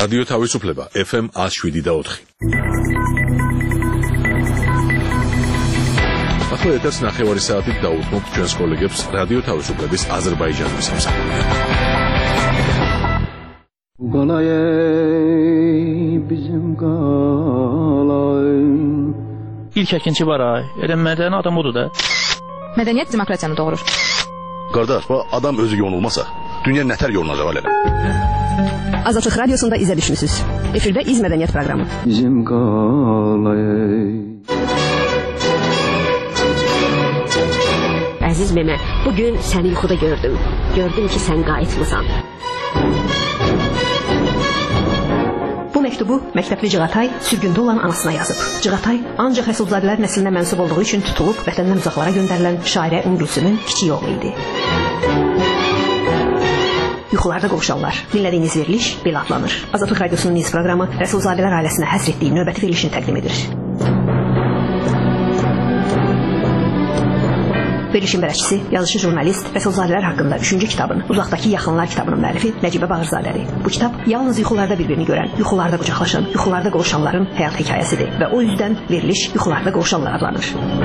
რადიო თავისუფლება FM 107.4. ახლა ეთერს ნახევარი საათით დაუთმობთ ჩვენს კოლეგებს რადიო თავისუფლების აზერბაიჯანის სამსახურში. İlk əkinçi var ay. Elə mədəni adam odur da. Mədəniyyət demokratiyanı doğurur. Qardaş, adam özü yonulmasa, dünya nətər yolunacaq alələ? Azadlıq Radiosunda izə düşmüsünüz. Efirdə İz Mədəniyyət proqramı. Bizim qalay. Əziz Memə, bugün səni yuxuda gördüm. Gördüm ki, sən qayıtmısan. Bu məktubu məktəbli Cığatay sürgündə olan anasına yazıb. Cığatay ancaq Rəsulzadələr nəslinə mənsub olduğu üçün tutulub vətəndən uzaqlara göndərilən şairə Gülsümün kiçik oğlu idi. Yuxularda qovuşanlar. Dinlədiyiniz veriliş belə adlanır. Azadlıq Radiosunun Niz proqramı Rəsulzadələr ailəsinə həsr etdiyi növbəti verilişini təqdim edir. Verilişin bərəçisi, yazışı jurnalist Rəsulzadələr haqqında 3-cü kitabın Uzaqdakı Yaxınlar kitabının müəllifi Nəcibə Bağırzadədir. Bu kitab yalnız yuxularda bir-birini görən, yuxularda qucaqlaşan, yuxularda qovuşanların həyat hekayəsidir və o yüzden veriliş yuxularda qovuşanlar adlanır.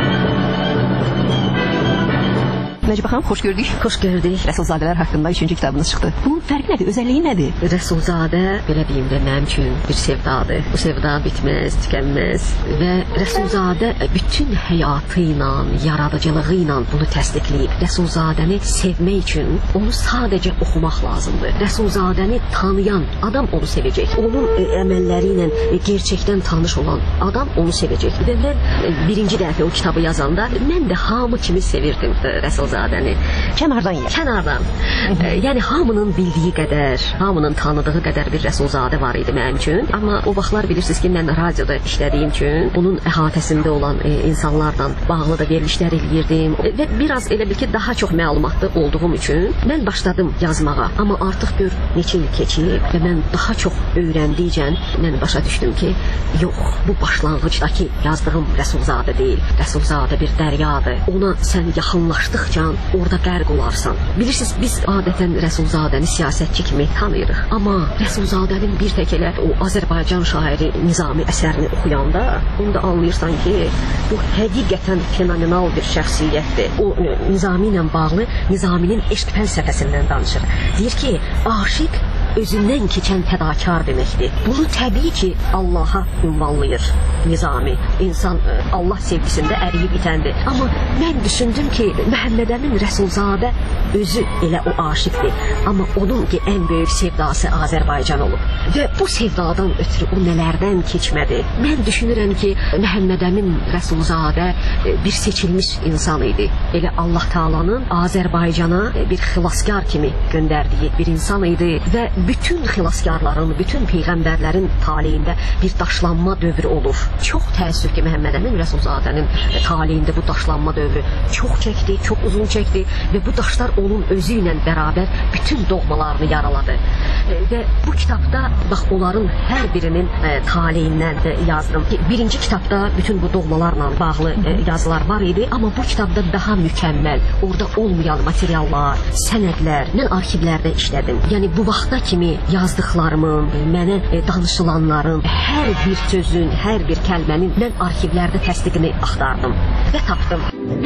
Nəcibə xanım, xoş gördük. Xoş gördük. Rəsulzadələr haqqında 3-cü kitabınız çıxdı. Bunun fərqi nədir? Özəlliyi nədir? Rəsulzadə, belə deyim də, mənim üçün bir sevdadır. Bu sevda bitməz, tükənməz və Rəsulzadə bütün həyatı ilə, yaradıcılığı ilə bunu təsdiqləyib. Rəsulzadəni sevmək üçün onu sadəcə oxumaq lazımdır. Rəsulzadəni tanıyan adam onu sevəcək. Onun əməlləri ilə gerçəkdən tanış olan adam onu sevəcək. Və mən birinci dəfə o kitabı yazanda mən də hamı kimi sevirdim Rəsulzadəni. Kənardan yer. Kənardan. Yəni hamının bildiyi qədər, hamının tanıdığı qədər bir Rəsulzadə var idi mənim üçün. Amma o vaxtlar bilirsiniz ki, mən radioda işlədiyim üçün onun əhatəsində olan insanlarla bağlı da verilişlər eləyirdim və biraz elə bil ki, daha çox məlumatlı olduğum üçün mən başladım yazmağa. Amma artıq gör neçə il keçib və mən daha çox öyrəndikcə mən başa düşdüm ki, yox, bu başlanğıcdakı yazdığım Rəsulzadə deyil. Rəsulzadə bir dəryadır. Ona sən yaxınlaşdıqca orada qərq olarsan. Bilirsiniz, biz adətən Rəsulzadəni siyasətçi kimi tanıyırıq. Amma Rəsulzadənin bir tək elə o Azərbaycan şairi Nizami əsərini oxuyanda onda anlayırsan ki, bu həqiqətən fenomenal bir şəxsiyyətdir. O Nizami ilə bağlı Nizaminin eşq fəlsəfəsindən danışır. Deyir ki, aşiq özündən keçən fədakar deməkdir. Bunu təbii ki, Allaha ünvanlayır Nizami. İnsan Allah sevgisində əriyib itəndir. Amma mən düşündüm ki, Məhəmməd Əmin Rəsulzadə özü elə o aşiqdir. Amma onun ki, ən böyük sevdası Azərbaycan olub. Və bu sevdadan ötürü o nələrdən keçmədi. Mən düşünürəm ki, Məhəmməd Əmin Rəsulzadə bir seçilmiş insan idi. Elə Allah Taala'nın Azərbaycana bir xilaskar kimi göndərdiyi bir insan idi və bütün xilaskarların, bütün peyğəmbərlərin taleyində bir daşlanma dövrü olur. Çox təəssüf ki, Məhəmməd Əmin Rəsulzadənin taleyində bu daşlanma dövrü çox çəkdi, çox uzun çəkdi və bu daşlar onun özü ilə bərabər bütün doğmalarını yaraladı. Və bu kitabda bax onların hər birinin taleyindən yazdım. Birinci kitabda bütün bu doğmalarla bağlı yazılar var idi, amma bu kitabda daha mükəmməl, orada olmayan materiallar, sənədlər, mən arxivlərdə işlədim. Yəni bu vaxta kimi yazdıqlarımın, mənə danışılanların, hər bir sözün, hər bir kəlmənin mən arxivlərdə təsdiqini axtardım və tapdım.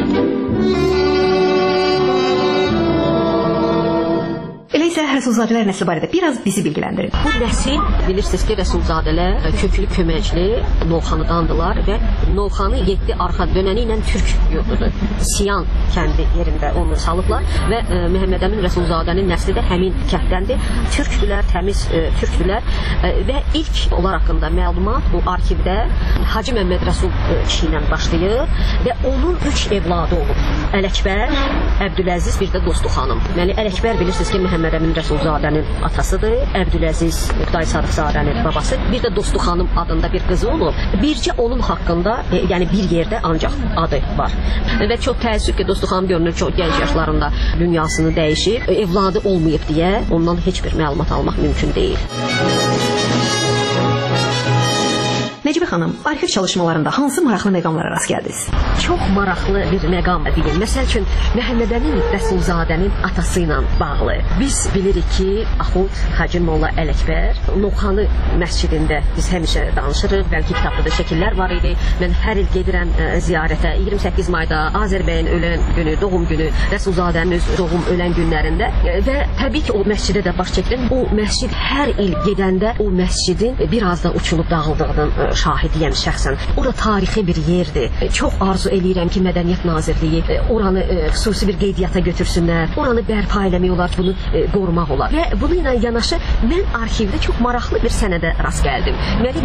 Elə isə Rəsulzadələr nəsli barədə biraz bizi bilgiləndirin. Bu nəsil, bilirsiniz ki, Rəsulzadələr köklü köməkli Novxanıdandılar və Novxanı 7 arxa dönəni ilə türk yurdudur. Siyan kəndi yerində onu salıblar və Məhəmməd Əmin Rəsulzadənin nəsli də həmin kətdəndir. Türkdülər, təmiz türkdülər və ilk onlar haqqında məlumat bu arxivdə Hacı Məmməd Rəsul kişi ilə başlayır və onun 3 evladı olub. Ələkbər, Əbdüləziz, bir də Dostu xanım. Yəni Ələkbər bilirsiniz ki, Məhəmməd Əmin Rəsulzadənin atasıdır, Əbdüləziz Oqtay Sadıqzadənin babası, bir də Dostu xanım adında bir qızı olub. Bircə onun haqqında, yəni bir yerdə ancaq adı var. Və çox təəssüf ki, Dostu xanım görünür çox gənc yaşlarında dünyasını dəyişib, evladı olmayıb deyə ondan heç bir məlumat almaq mümkün deyil. Nəcibə xanım, arxiv çalışmalarında hansı maraqlı məqamlara rast gəldiniz? Çox maraqlı bir məqam deyil. Məsəl üçün Məhəmməd Əmin Rəsulzadənin atası ilə bağlı. Biz bilirik ki, Axund Hacı Molla Ələkbər Novxanı məscidində biz həmişə danışırıq. Bəlkə kitabda da şəkillər var idi. Mən hər il gedirəm ziyarətə. 28 mayda Azərbəyin ölən günü, doğum günü, Rəsulzadənin öz doğum ölən günlərində və təbii ki, o məscidə də baş çəkdim. O məscid hər il gedəndə o məscidin biraz da uçulub dağıldığının şahidiyəm şəxsən. Ora tarixi bir yerdir. Çox arzu eləyirəm ki, Mədəniyyət Nazirliyi oranı xüsusi bir qeydiyyata götürsünlər. Oranı bərpa eləmək olar, bunu qorumaq olar. Və bununla yanaşı mən arxivdə çox maraqlı bir sənədə rast gəldim. Deməli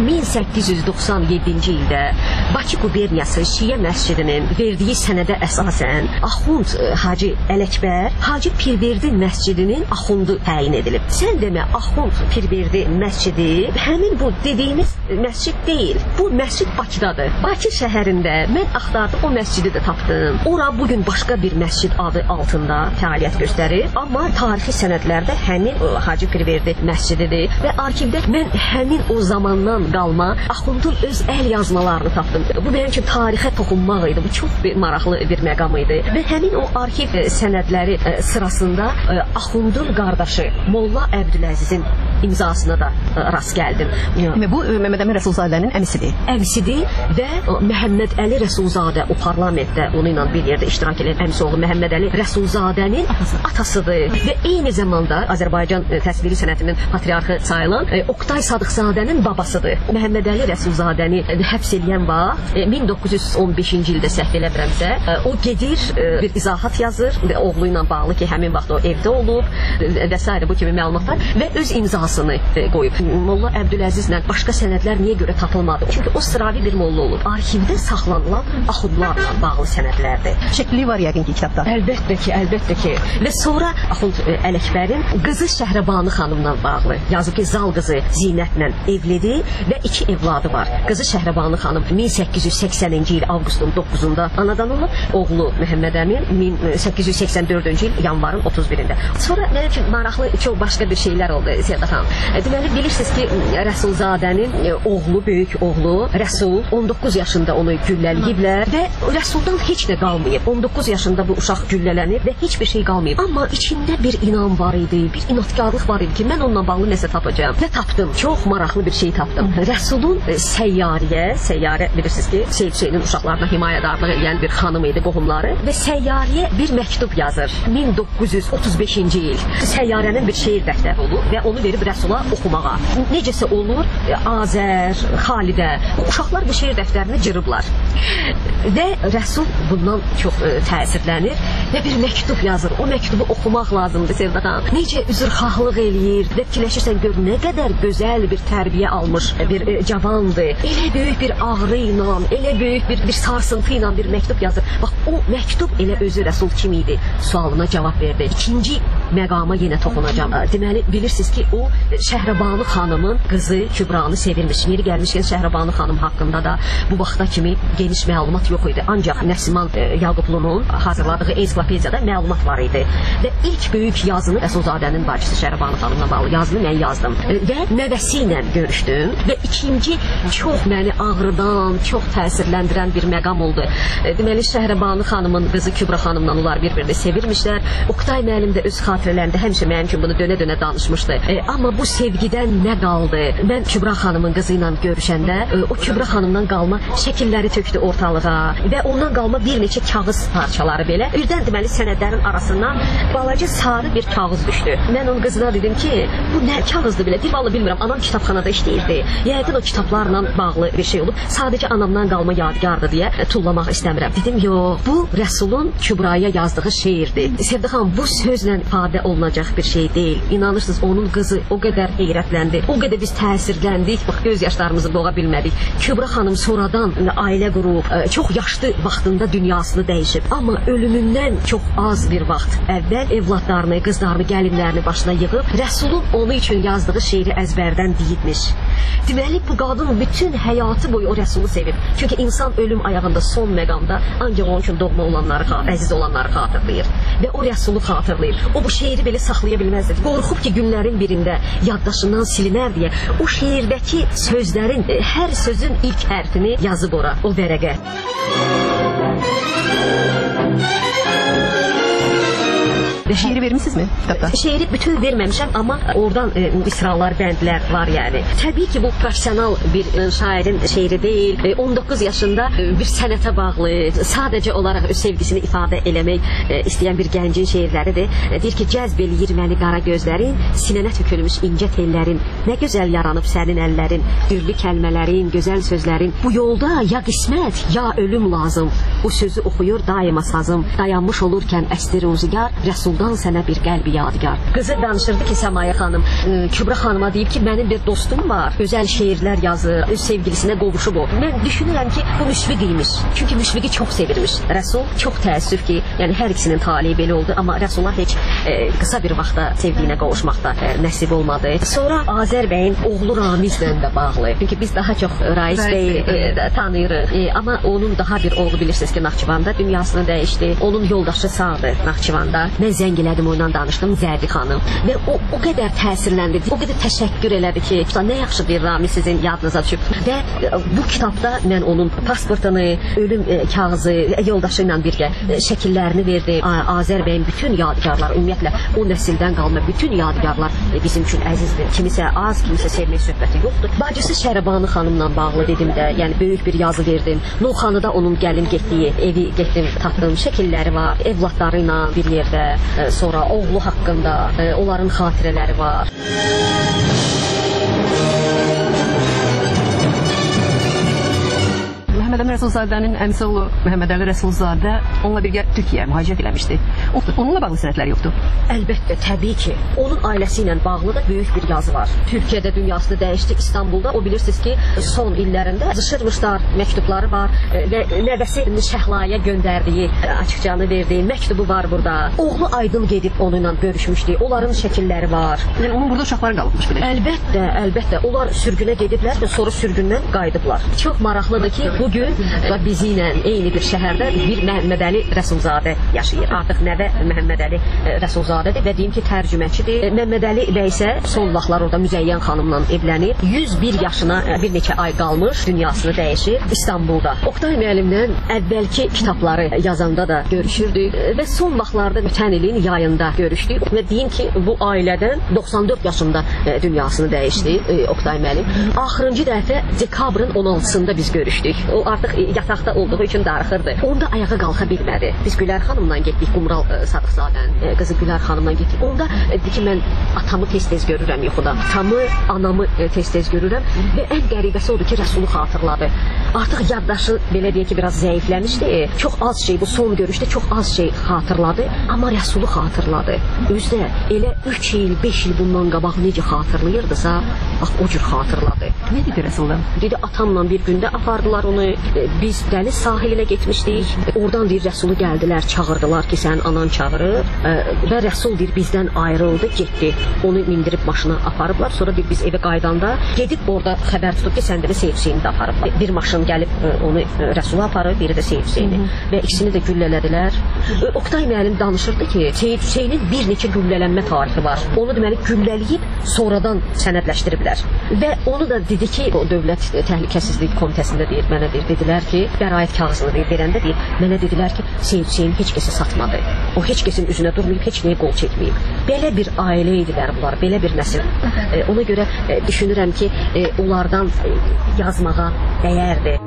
1897-ci ildə Bakı quberniyası Şiə məscidinin verdiyi sənədə əsasən Axund Hacı Ələkbər Hacı Pirverdi məscidinin axundu təyin edilib. Sən demə, Axund Pirverdi məscidi həmin bu dediyimiz məscid deyil. Bu məscid Bakıdadır. Bakı şəhərində mən axtardım, o məscidi də tapdım. Ora bugün başqa bir məscid adı altında fəaliyyət göstərir, amma tarixi sənədlərdə həmin Hacı Pirverdi məscididir və arxivdə mən həmin o zamandan qalma Axundun öz əl yazmalarını tapdım. Bu mənim üçün tarixə toxunmaq idi. Bu çox maraqlı bir məqam idi. Və həmin o arxiv sənədləri sırasında Axundun qardaşı Molla Əbdüləzizin imzasına da rast gəldim. Bu Məhəmməd Əmin Rəsulzadənin əmisidir. Əmisidir və Məhəmməd Əli Rəsulzadə o parlamentdə onunla bir yerdə iştirak edən əmisi oğlu Məhəmməd Əli Rəsulzadənin atasıdır və eyni zamanda Azərbaycan təsviri sənətinin patriarxı sayılan Oqtay Sadıqzadənin babasıdır. Məhəmməd Əli Rəsulzadəni həbs eləyən vaxt 1915-ci ildə səhv eləmirəmsə, o gedir bir izahat yazır və oğlu ilə bağlı ki, həmin vaxt o evdə olub və s. bu kimi məlumatlar və öz imzasını qoyub. Molla Əbdüləzizlə başqa sənədlər niyə görə tapılmadı? Çünki o sıravi bir molla olub. Arxivdə saxlanılan axundlarla bağlı sənədlərdir. Şəkli var yəqin ki, kitabda. Əlbəttə ki. Və sonra Axund Ələkbərin qızı Şəhrəbanu xanımla bağlı yazıb ki, zal qızı Zinətlə evlidir və 2 evladı var. Qızı Şəhrəbanu xanım 1880-ci il avqustun 9-da anadan olub, oğlu Məhəmməd Əmin 1884-cü il yanvarın 31-də. Sonra mənim üçün maraqlı çox başqa bir şeylər oldu Sevda xanım. Deməli, bilirsiniz ki, Rəsulzadənin oğlu, böyük oğlu Rəsul 19 yaşında onu güllələyiblər və Rəsuldan heç nə qalmayıb. 19 yaşında bu uşaq güllələnib və heç bir şey qalmayıb. Amma içində bir inan var idi, bir inatkarlıq var idi ki, mən onunla bağlı nəsə tapacağam. Və tapdım. Çox maraqlı bir şey tapdım. Rəsulun Səyyarə bilirsiniz ki, Seyid Hüseynin uşaqlarına himayədarlıq edən bir xanım idi, qohumları və Səyyarəyə bir məktub yazır. 1935-ci il. Səyyarənin bir şeir dəftəri olur və onu verib Rəsula oxumağa. Necəsə olur, Azər, Xalidə, uşaqlar bu şeir dəftərini cırıblar. Və Rəsul bundan çox təsirlənir və bir məktub yazır. O məktubu oxumaq lazımdır Sevda xanım. Necə üzrxahlıq eləyir və fikirləşirsən, gör nə qədər gözəl bir tərbiyə almış bir cavandır. Elə böyük bir ağrı ilə, elə böyük bir sarsıntı ilə bir məktub yazır. Bax, o məktub elə özü Rəsul kim idi sualına cavab verdi. İkinci məqama yenə toxunacağam. Deməli, bilirsiniz ki, o Şəhrəbanu xanımın qızı Kübranı sevirmiş. Yeri gəlmişkən Şəhrəbanu xanım haqqında da bu vaxta kimi geniş məlumat yox idi. Ancaq Nəsliman Yaqublunun hazırladığı ensiklopediyada məlumat var idi. Və ilk böyük yazını Rəsulzadənin bacısı Şəhrəbanu xanımla bağlı yazını mən yazdım. Və nəvəsi ilə görüşdüm və ikinci çox məni ağrıdan, çox təsirləndirən bir məqam oldu. Deməli, Şəhrəbanu xanımın qızı Kübra xanımla onlar bir-birini sevirmişlər. Oqtay müəllim də öz xatirələrində həmişə mənim üçün bunu dönə-dönə danışmışdı. Amma bu sevgidən nə qaldı? Mən Kübra xanımın qızı ilə görüşəndə o Kübra xanımdan qalma şəkilləri tökdü ortalığa və ondan qalma bir neçə kağız parçaları belə. Birdən deməli sənədlərin arasından balaca sarı bir kağız düşdü. Mən onun qızına dedim ki, bu nə kağızdır belə? Vallahi bilmirəm. Anam kitabxanada işləyirdi. Yəqin o kitablarla bağlı bir şey olub. Sadəcə anamdan qalma yadigardır deyə tullamaq istəmirəm. Dedim, yox, bu Rəsulun Kübraya yazdığı şeirdir. Sevda xanım, bu sözlə ifadə olunacaq bir şey deyil. İnanırsınız, onun qızı o qədər heyrətləndi. O qədər biz təsirləndik. Bax, göz yaşlarımızı boğa bilmədik. Kübra xanım sonradan ailə qurub, çox yaşlı vaxtında dünyasını dəyişib. Amma ölümündən ölümündən çox az bir vaxt əvvəl evladlarını, qızlarını, gəlinlərini başına yığıb Rəsulun onu üçün yazdığı şeiri əzbərdən deyibmiş. Deməli, bu qadın bütün həyatı boyu o Rəsulu sevib. Çünki insan ölüm ayağında son məqamda ancaq onun üçün doğma olanları, əziz olanları xatırlayır. Və o Rəsulu xatırlayır. O bu şeiri belə saxlaya bilməzdi. Qorxub ki, günlərin birində yaddaşından silinər deyə o şeirdəki sözlərin, hər sözün ilk hərfini yazıb ora, o vərəqə. Şiiri vermişsiniz mi kitabda? Şeiri bütün verməmişəm, amma oradan misralar, bəndlər var yəni. Təbii ki, bu profesional bir şairin şeiri deyil. 19 yaşında bir sənətə bağlı, sadəcə olaraq öz sevgisini ifadə eləmək istəyən bir gəncin şeirləridir. Deyir ki, cəzb eləyir məni qara gözlərin, sinənə tökülmüş incə tellərin, nə gözəl yaranıb sənin əllərin, dürlü kəlmələrin, gözəl sözlərin. Bu yolda ya qismət, ya ölüm lazım. Bu sözü oxuyur daima sazım, dayanmış olurkən əstir rüzgar, Rəsuldan sənə bir qəlbi yadigar. Qızı danışırdı ki, Səmaya xanım, Kübra xanıma deyib ki, mənim bir dostum var, gözəl şeirlər yazır, öz sevgilisinə qovuşub o. Mən düşünürəm ki, bu Müşfiq imiş. Çünki Müşfiqi çox sevirmiş. Rəsul çox təəssüf ki, yəni hər ikisinin taliyi belə oldu, amma Rəsula heç qısa bir vaxtda sevdiyinə qovuşmaqda nəsib olmadı. Sonra Azər bəyin oğlu Ramizlə də bağlı. Çünki biz daha çox Rais bəyi tanıyırıq. Amma onun daha bir oğlu bilirsiniz ki, Naxçıvanda dünyasını dəyişdi. Onun yoldaşı sağdır Naxçıvanda. Mən zəng elədim, ondan danışdım, Zərdi xanım. Və o qədər təsirləndi, o qədər təşəkkür elədi ki, nə yaxşı bir Ramiz sizin yadınıza düşüb. Və bu kitabda mən onun pasportunu, ölüm kağızı, yoldaşı ilə birgə şəkillərini verdim. Azər bəyin bütün yadigarlar, ümumiyyətlə o nəsildən qalma bütün yadigarlar bizim üçün əzizdir. Kimisə az, kimisə sevmək söhbəti yoxdur. Bacısı Şərəbani xanımla bağlı dedim də, yəni böyük bir yazı verdim. Novxanıda onun gəlin getdiyi evi getdim, tapdım, şəkilləri var, evladları ilə bir yerdə. Sonra oğlu haqqında onların xatirələri var. Məhəmməd Əmin Rəsulzadənin əmisi oğlu Məhəmməd Əli Rəsulzadə onunla birgə Türkiyəyə mühacirət eləmişdi. Onunla bağlı sənədlər yoxdur. Əlbəttə, təbii ki. Onun ailəsi ilə bağlı da böyük bir yazı var. Türkiyədə dünyasını dəyişdi, İstanbulda. O bilirsiniz ki, son illərində yazışırmışlar, məktubları var və nəvəsi Şəhlaya göndərdiyi, açıqcanı verdiyi məktubu var burada. Oğlu Aydın gedib onunla görüşmüşdü. Onların şəkilləri var. Yəni onun burada uşaqları qalıbmış belə. Əlbəttə, əlbəttə. Onlar sürgünə gediblər və sonra sürgündən qayıdıblar. Çox maraqlıdır ki, bu gün bizi ilə eyni bir şəhərdə bir Məhəmməd Əli Rəsulzadə yaşayır. Artıq nəvə Məhəmməd Əli Rəsulzadədir və deyim ki, tərcüməçidir. Məhəmməd Əli bəy isə son vaxtlar orada Müzəyyən xanımla evlənib. 101 yaşına bir neçə ay qalmış, dünyasını dəyişir İstanbulda. Oktay müəllimlə əvvəlki kitabları yazanda da görüşürdük və son vaxtlarda ötən ilin yayında görüşdük və deyim ki, bu ailədən 94 yaşında dünyasını dəyişdi Oktay müəllim. Axırıncı dəfə dekabrın 16-sında biz görüşdük. O artıq yataqda olduğu üçün darıxırdı. Onda ayağa qalxa bilmədi. Biz Gülər xanımla getdik, Qumral Sadıqzadənin qızı Gülər xanımla getdik. Onda dedi ki, mən atamı tez-tez görürəm yuxuda. Atamı, anamı tez-tez görürəm və ən qəribəsi odur ki, Rəsulu xatırladı. Artıq yaddaşı belə deyək ki, biraz zəifləmişdi. Çox az şey, bu son görüşdə çox az şey xatırladı, amma Rəsulu xatırladı. Özdə elə 3 il, 5 il bundan qabaq necə xatırlayırdısa, bax o cür xatırladı. Nə dedi Rəsuldan? Dedi, atamla bir gündə apardılar onu. Biz dəniz sahilinə getmişdik. Oradan deyir, Rəsulu gəldilər, çağırdılar ki, sənin anan çağırır. Və Rəsul deyir, bizdən ayrıldı, getdi. Onu mindirib maşına aparıblar. Sonra deyir, biz evə qaydanda gedib orada xəbər tutub ki, səndə də Seyid Hüseyni də aparıblar. Bir maşın gəlib onu Rəsulu aparıb, biri də Seyid Hüseyni. Və ikisini də güllələdilər. Oktay müəllim danışırdı ki, Seyid Hüseynin bir neçə güllələnmə tarifi var. Onu deməli güllələyib sonradan sənədləşdiriblər. Və onu da dedi ki, o Dövlət Təhlükəsizlik Komitəsində deyir, mənə deyir, dedilər ki, bəraət kağızını deyir, verəndə deyir, mənə dedilər ki, Seyid Hüseyin heç kəsi satmadı. O heç kəsin üzünə durmayıb, heç nəyə qol çəkməyib. Belə bir ailə idilər bunlar, belə bir nəsil. Ona görə düşünürəm ki, onlardan yazmağa dəyərdir.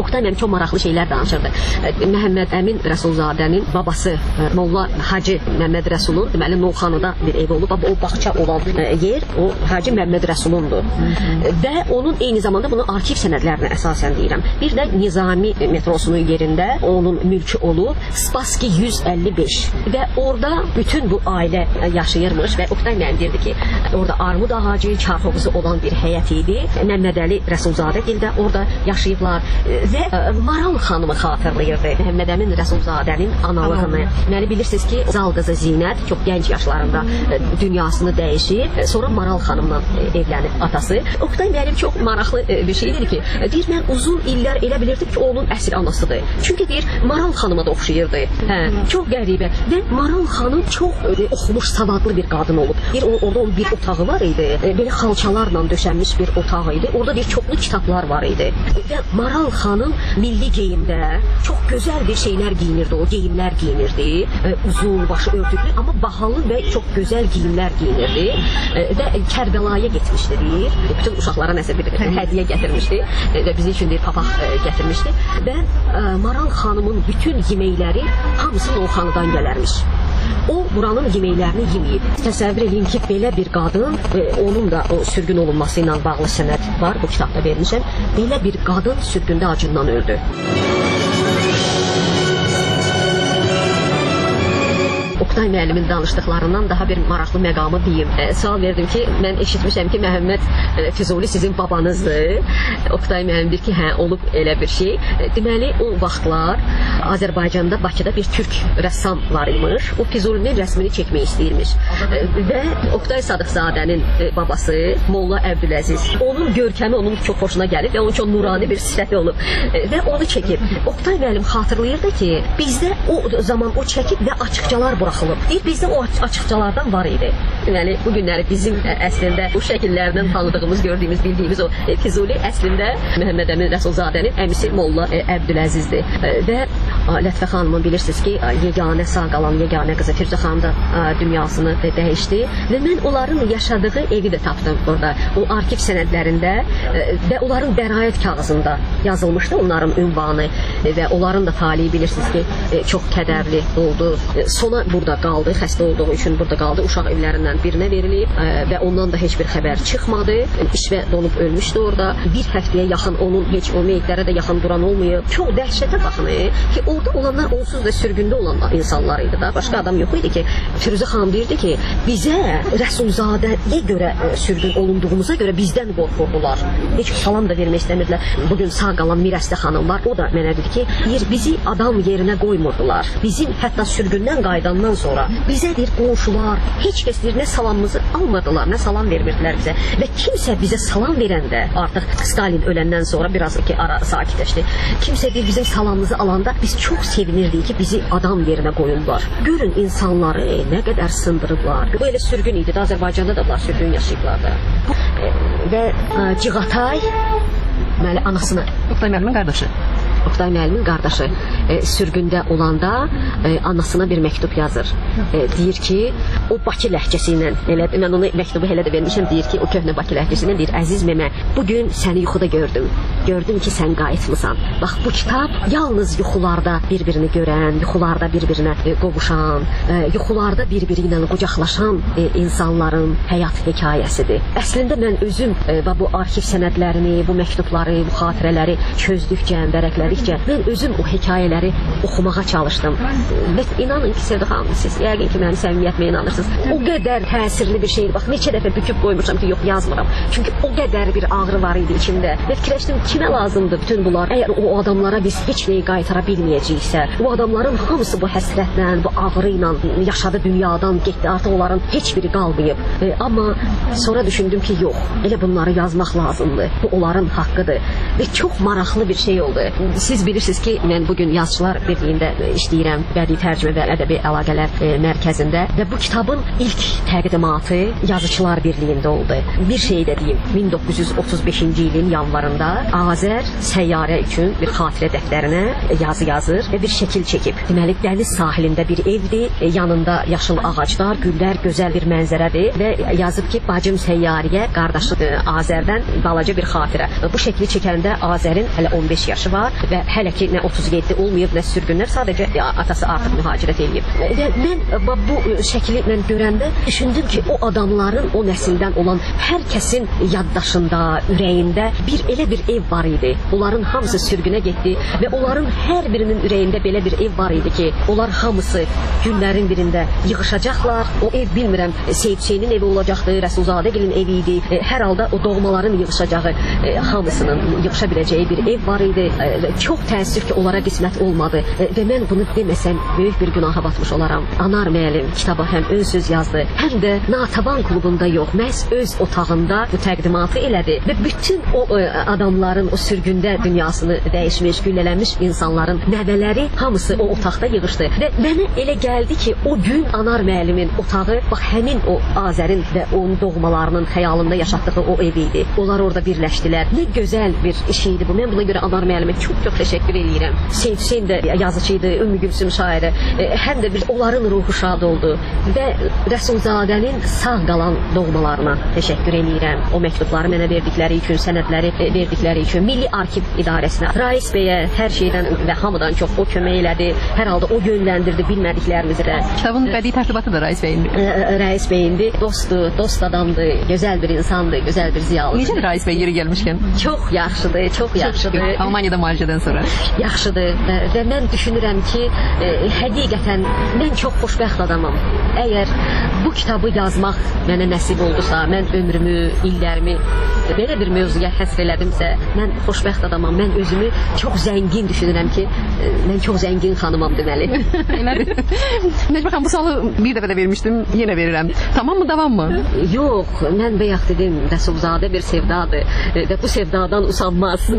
Oktay mənim çox maraqlı şeylər danışırdı. Məhəmməd Əmin Rəsulzadənin babası Molla Hacı Məmməd Rəsulun deməli Novxanıda bir ev olub. O bağça olan yer o Hacı Məmməd Rəsulundur. Və onun eyni zamanda bunu arxiv sənədlərinə əsasən deyirəm. Bir də Nizami metrosunun yerində onun mülkü olub Spassky 155 və orada bütün bu ailə yaşayırmış və Oktay müəllim deyirdi ki, orada armud ağacı, çarxovuzu olan bir həyət idi. Məmməd Əli Rəsulzadə dildə orada yaşayıblar və Maral xanımı xatırlayırdı. Məhəmməd Əmin Rəsulzadənin analığını. Deməli bilirsiniz ki, Zal qızı Zinət çox gənc yaşlarında dünyasını dəyişib, sonra Maral xanımla evlənib atası. Oktay müəllim çox maraqlı bir şey dedi ki, deyir mən uzun illər elə bilirdim ki, onun əsl anasıdır. Çünki deyir Maral xanıma da oxşayırdı. Çox qəribə. Və Maral xanım çox oxumuş, savadlı bir qadın olub. Deyir orada onun bir otağı var idi. Belə xalçalarla döşənmiş bir otağı idi. Orada deyir çoxlu kitablar var idi. Və Maral xanım milli geyimdə çox gözəl bir şeylər giyinirdi. O geyimlər giyinirdi. Uzun, başı örtüklü, amma bahalı və çox gözəl geyimlər giyinirdi. Və Kərbəlaya getmişdi deyir. Bütün uşaqlara nəsə bir hədiyyə gətirmişdi. Və bizim üçün deyir papaq gətirmişdi. Və Maral xanımın bütün yeməkləri hamısı Novxanıdan gələrmiş. O buranın yeməklərini yeməyib. Təsəvvür edin ki, belə bir qadın, onun da o sürgün olunması ilə bağlı sənəd var, bu kitabda vermişəm. Belə bir qadın sürgündə acından öldü. Oktay müəllimin danışdıqlarından daha bir maraqlı məqamı deyim. Sual verdim ki, mən eşitmişəm ki, Məhəmməd Füzuli sizin babanızdır. Oktay müəllim deyir ki, hə, olub elə bir şey. Deməli, o vaxtlar Azərbaycanda, Bakıda bir türk rəssam var imiş. O Füzulinin rəsmini çəkmək istəyirmiş. Və Oktay Sadıqzadənin babası Molla Əbdüləziz. Onun görkəmi onun çox xoşuna gəlib və onun çox nurani bir sifəti olub. Və onu çəkib. Oktay müəllim xatırlayırdı ki, bizdə o zaman o çəkib və açıqcalar buraxılıb. Deyir, bizdə o açıqcalardan var idi. Deməli, bu günləri bizim əslində bu şəkillərdən tanıdığımız, gördüyümüz, bildiyimiz o Füzuli əslində Məhəmməd Əmin Rəsulzadənin əmisi Molla Əbdüləzizdir. Və Lətifə xanımın bilirsiniz ki, yeganə sağ qalan yeganə qızı Firuzə xanım da dünyasını dəyişdi. Və mən onların yaşadığı evi də tapdım burada. O arxiv sənədlərində və onların bəraət kağızında yazılmışdı onların ünvanı və onların da talihi bilirsiniz ki, çox kədərli oldu. Sona burada qaldı, xəstə olduğu üçün burada qaldı. Uşaq evlərindən birinə verilib və ondan da heç bir xəbər çıxmadı. İşvə donub ölmüşdü orada. Bir həftəyə yaxın onun heç o meyitlərə də yaxın duran olmayıb. Çox dəhşətə baxın ki, orada olanlar onsuz da sürgündə olan insanlar idi da. Başqa adam yox idi ki, Firuzə xanım deyirdi ki, bizə Rəsulzadəyə görə sürgün olunduğumuza görə bizdən qorxurdular. Heç salam da vermək istəmirdilər. Bugün sağ qalan Mirəstə xanım var. O da mənə dedi ki, bizi adam yerinə qoymurdular. Bizim hətta sürgündən qayıdandan sonra bizə deyir qonşular, heç kəs deyir nə salamımızı almadılar, nə salam vermirdilər bizə. Və kimsə bizə salam verəndə, artıq Stalin öləndən sonra biraz ki ara sakitləşdi. Kimsə deyir bizim salamımızı alanda biz çox sevinirdik ki, bizi adam yerinə qoyurlar. Görün insanları nə qədər sındırıblar. Bu elə sürgün idi. Azərbaycanda da bunlar sürgün yaşayıblar da. Və Cığatay deməli anasını, Oktay müəllimin qardaşı. Oktay müəllimin qardaşı sürgündə olanda anasına bir məktub yazır. Deyir ki, o Bakı ləhcəsi ilə, mən onu məktubu hələ də vermişəm, deyir ki, o köhnə Bakı ləhcəsi ilə deyir, əziz memə, bugün səni yuxuda gördüm. Gördüm ki, sən qayıtmısan. Bax, bu kitab yalnız yuxularda bir-birini görən, yuxularda bir-birinə qovuşan, yuxularda bir-biri ilə qucaqlaşan insanların həyat hekayəsidir. Əslində mən özüm bu arxiv sənədlərini, bu məktubları, bu xatirələri çözdükcə, vərəqlədikcə mən özüm o hekayələri oxumağa çalışdım. Və inanın ki, Sevda xanım, siz yəqin ki, mənim səmimiyyətimə inanırsınız. O qədər təsirli bir şeydir. Bax, neçə dəfə büküb qoymuşam ki, yox, yazmıram. Çünki o qədər bir ağrı var idi içimdə. Və fikirləşdim, kimə lazımdır bütün bunlar? Əgər o adamlara biz heç nəyi qaytara bilməyəcəksə, o adamların hamısı bu həsrətlə, bu ağrı ilə yaşadı, dünyadan getdi. Artıq onların heç biri qalmayıb. Amma sonra düşündüm ki, yox, elə bunları yazmaq lazımdır. Bu onların haqqıdır. Və çox maraqlı bir şey oldu. Siz bilirsiniz ki, mən bugün Yazıçılar Birliyində işləyirəm, bədii tərcümə və ədəbi əlaqələr mərkəzində və bu kitabın ilk təqdimatı Yazıçılar Birliyində oldu. Bir şey də deyim, 1935-ci ilin yanvarında Azər səyyarə üçün bir xatirə dəftərinə yazı yazır və bir şəkil çəkib. Deməli, dəniz sahilində bir evdir, yanında yaşıl ağaclar, güllər, gözəl bir mənzərədir və yazıb ki, bacım səyyariyə, qardaşı Azərdən balaca bir xatirə. Bu şəkli çəkəndə içində Azərin hələ 15 yaşı var və hələ ki nə 37 olmayıb, nə sürgünlər, sadəcə atası artıq mühacirət eləyib. Və mən bu şəkli mən görəndə düşündüm ki, o adamların, o nəsildən olan hər kəsin yaddaşında, ürəyində elə bir ev var idi. Onların hamısı sürgünə getdi və onların hər birinin ürəyində belə bir ev var idi ki, onlar hamısı günlərin birində yığışacaqlar. O ev bilmirəm, Seyid Hüseynin evi olacaqdı, Rəsulzadəgilin evi idi. Hər halda o doğmaların yığışacağı, hamısının yığışa biləcəyi bir ev var idi. Çox təəssüf ki, onlara qismət olmadı və mən bunu deməsəm böyük bir günaha batmış olaram. Anar müəllim kitaba həm ön söz yazdı, həm də Natəvan klubunda yox, məhz öz otağında bu təqdimatı elədi və bütün o adamların o sürgündə dünyasını dəyişmiş, güllələnmiş insanların nəvələri hamısı o otaqda yığışdı və mənə elə gəldi ki, o gün Anar müəllimin otağı bax həmin o Azərin və onun doğmalarının xəyalında yaşatdığı o ev idi. Onlar orada birləşdilər. Nə gözəl bir iş idi bu. Mən buna görə Anar müəllimə çox təşəkkür edirəm. Seyid Hüseyn də yazıcı idi, Ümmü Gülsüm şairi. Həm də onların ruhu şad oldu və Rəsulzadənin sağ qalan doğmalarına təşəkkür edirəm. O məktubları mənə verdikləri üçün, sənədləri verdikləri üçün Milli Arxiv İdarəsinə, Rais bəyə hər şeydən və hamıdan çox o kömək elədi. Hər halda o yönləndirdi bilmədiklərimizi də. Kitabın bədii tərtibatı da Rais bəyindi. Rais bəyindi, dostdur, dost adamdır, gözəl bir insandır, gözəl bir ziyalıdır. Necədir Rais bəy yeri gəlmişkən? Çox yaxşıdır, çox yaxşıdır. Almaniyada müalicədən sonra. Yaxşıdır və mən düşünürəm ki, həqiqətən mən çox xoşbəxt adamam. Əgər bu kitabı yazmaq mənə nəsib oldusa, mən ömrümü, illərimi belə bir mövzuya həsr elədimsə, mən xoşbəxt adamam. Mən özümü çox zəngin düşünürəm ki, mən çox zəngin xanımam deməli. Elədir. Necmi xanım, bu sualı bir dəfə də vermişdim, yenə verirəm. Tamam mı, davam mı? Yox, mən bayaq dedim, Rəsulzadə bir sevdadır və bu sevdadan usanmaz.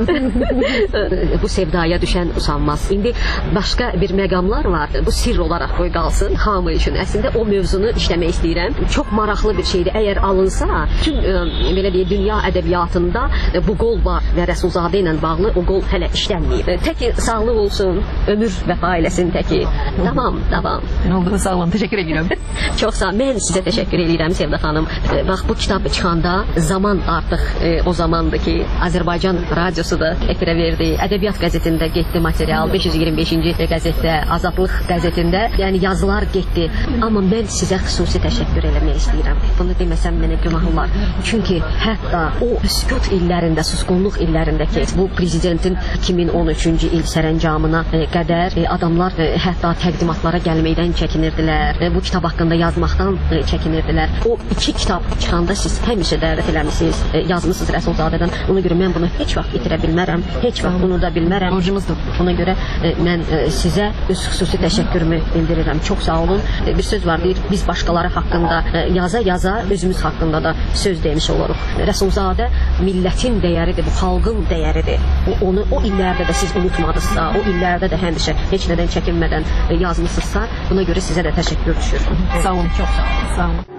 Bu sevdaya düşən usanmaz. İndi başqa bir məqamlar var. Bu sirr olaraq qoy qalsın hamı üçün. Əslində o mövzunu işləmək istəyirəm. Çox maraqlı bir şeydir. Əgər alınsa, tüm belə deyək, dünya ədəbiyyatında bu qol var və Rəsulzadə ilə bağlı o qol hələ işlənməyib. Təki sağlıq olsun, ömür vəfa eləsin təki. Davam. Nə oldu, sağ olun, təşəkkür edirəm. Çox sağ, mən sizə təşəkkür edirəm Sevda xanım. Bax, bu kitab çıxanda zaman artıq o zamandır ki, Azərbaycan radiosu da efirə verdi. Ədəbiyyat qəzetində getdi material, 525-ci qəzetdə, Azadlıq qəzetində, yəni yazılar getdi. Amma mən sizə xüsusi təşəkkür eləmək istəyirəm. Bunu deməsəm mənə günah olar. Çünki hətta o sükut illərində, susqunluq illərindəki bu prezidentin 2013-cü il sərəncamına qədər adamlar hətta təqdimatlara gəlməkdən çəkinirdilər. Bu kitab haqqında yazmaqdan çəkinirdilər. O iki kitab çıxanda siz həmişə dəvət eləmisiniz, yazmısınız Rəsulzadədən. Ona görə mən bunu heç vaxt itirə bilmərəm, heç vaxt bunu da bilmərəm. Borcumuzdur. Ona görə mən sizə öz xüsusi təşəkkürümü bildirirəm. Çox sağ olun. Bir söz var, deyir, biz başqaları haqqında yaza özümüz haqqında da söz demiş oluruq. Rəsulzadə millətin dəyəridir, bu xalqın dəyəridir. Onu o illərdə də siz unutmadınızsa, o illərdə də həmişə heç nədən çəkinmədən yazmısınızsa, buna görə sizə də təşəkkür düşür. Sağ olun, çox sağ olun. Sağ olun.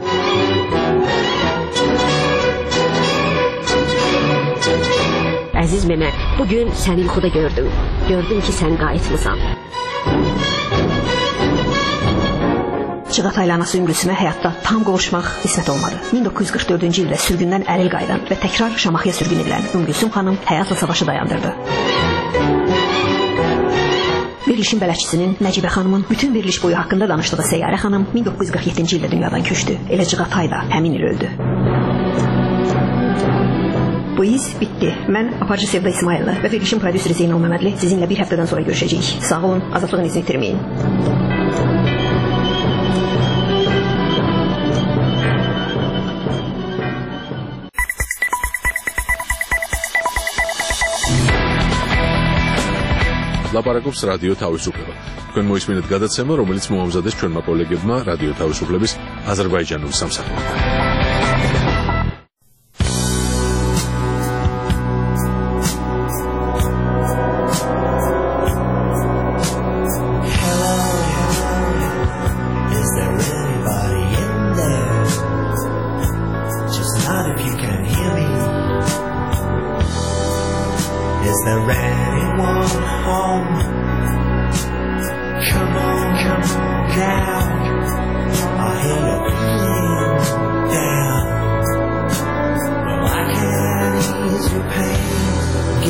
Əziz mənə, bugün səni yuxuda gördüm. Gördüm ki, sən qayıtmısan. Çığatayla anası Üngülsümə həyatda tam qovuşmaq qismət olmadı. 1944-cü ildə sürgündən əlil qayıdan və təkrar Şamaxıya sürgün edilən Üngülsüm xanım həyatla savaşı dayandırdı. Verilişin bələdçisinin Nəcibə xanımın bütün veriliş boyu haqqında danışdığı Səyyarə xanım 1947-ci ildə dünyadan köçdü. Elə Çığatay da həmin il öldü. Bu iz bitdi. Mən aparıcı Sevda İsmayıllı və verilişin prodüseri Zeynal Məmmədli sizinlə bir həftədən sonra görüşəcəyik. Sağ olun, azadlığın izini itirməyin. ლაპარაკობს რადიო თავისუფლება. თქვენ მოისმინეთ გადაცემა, რომელიც მოამზადეს ჩვენმა კოლეგებმა რადიო თავისუფლების აზერბაიჯანული სამსახურიდან.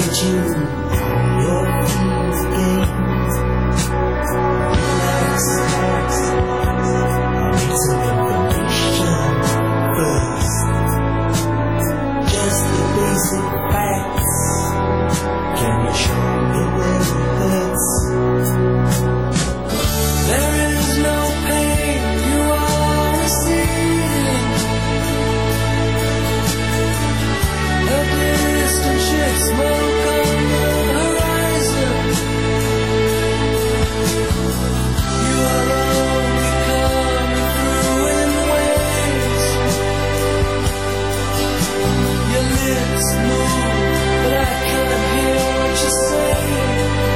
get you on your feet again. Relax, need some information first. Just the basic facts. Can you show me where it hurts? There is no pain you are receiving. A distant ship smoke on the horizon. You are only coming through in waves. Your lips move, but I can't hear what you're saying.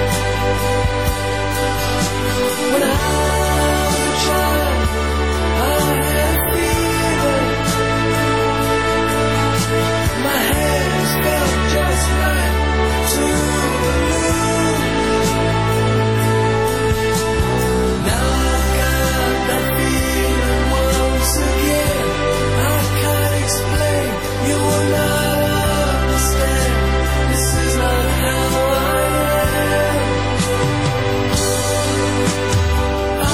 When I was a child, I had a fever. My hands felt just right to balloon. Now I've got that feeling once again. I can't explain, you will not understand. This is not how I am. I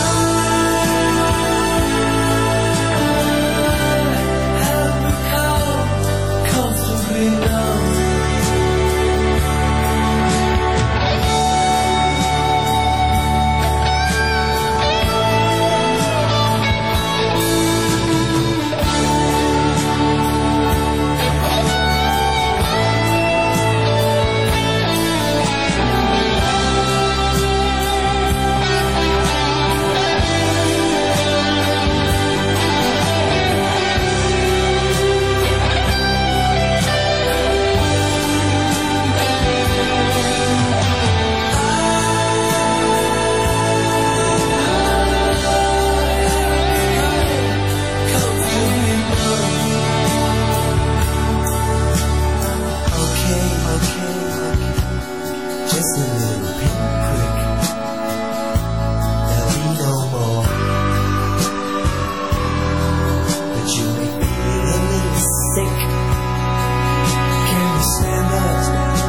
have become comfortably numb. Okay, just a little pinprick. There'll be no more. But you make me feel a little sick. Can you stand up?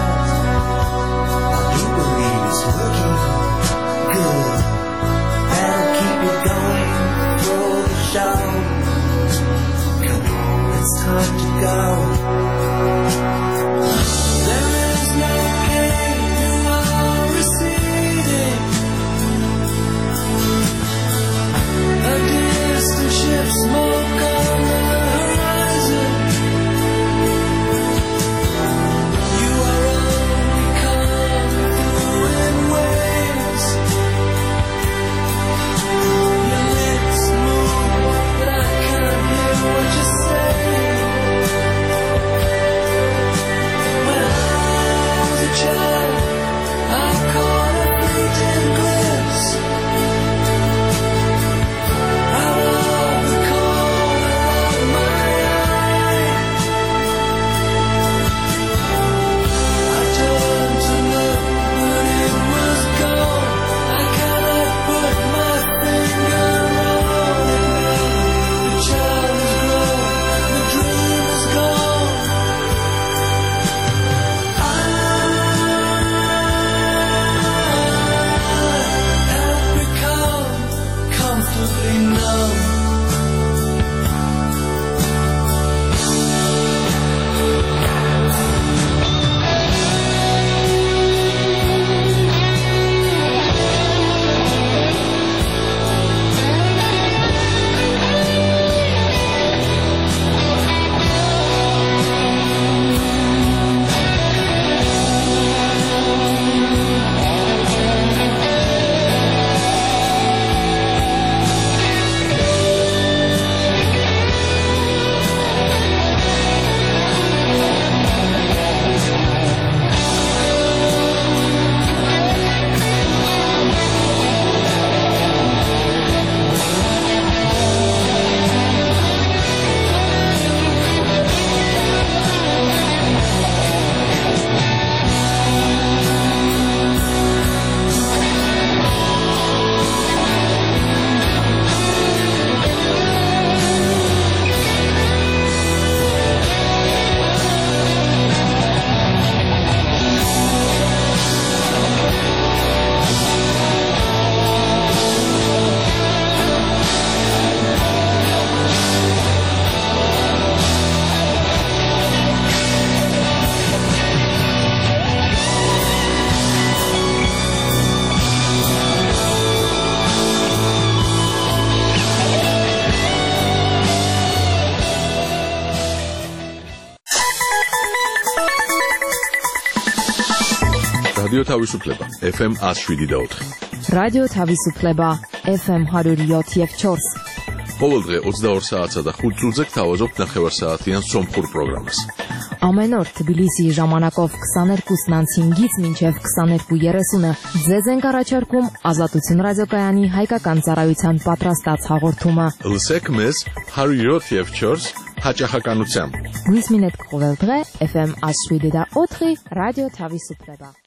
I do believe it's working good. That'll keep you going through the show. Come on, it's time to go. There is no pain you are receiving. A distant ship smoke on the horizon. You are only coming through in waves. Your lips move, but I can't hear what you're saying. When I was a child, I caught a fleeting glimpse out of the corner of my eye. I turned to look, but it was gone. I cannot put my finger on it now. The child is grown, the dream is gone. I რადიო თავისუფლება FM 107.4. რადიო თავისუფლება FM 107.4. ყოველდღე 22 საათსა და 5 წუთზე გთავაზობთ ნახევარსაათიან სომხურ პროგრამას. Ամեն օր Թբիլիսիի ժամանակով 22:05-ից մինչև 22:30-ը ձեզ ենք առաջարկում Ազատություն ռադիոկայանի հայկական ծառայության պատրաստած հաղորդումը։ Լսեք մեզ 107.4 հաճախականությամբ։ Նույնիսկ մինետ կողել დღե FM 107.4 ռադիո Թավիսուպլեբա։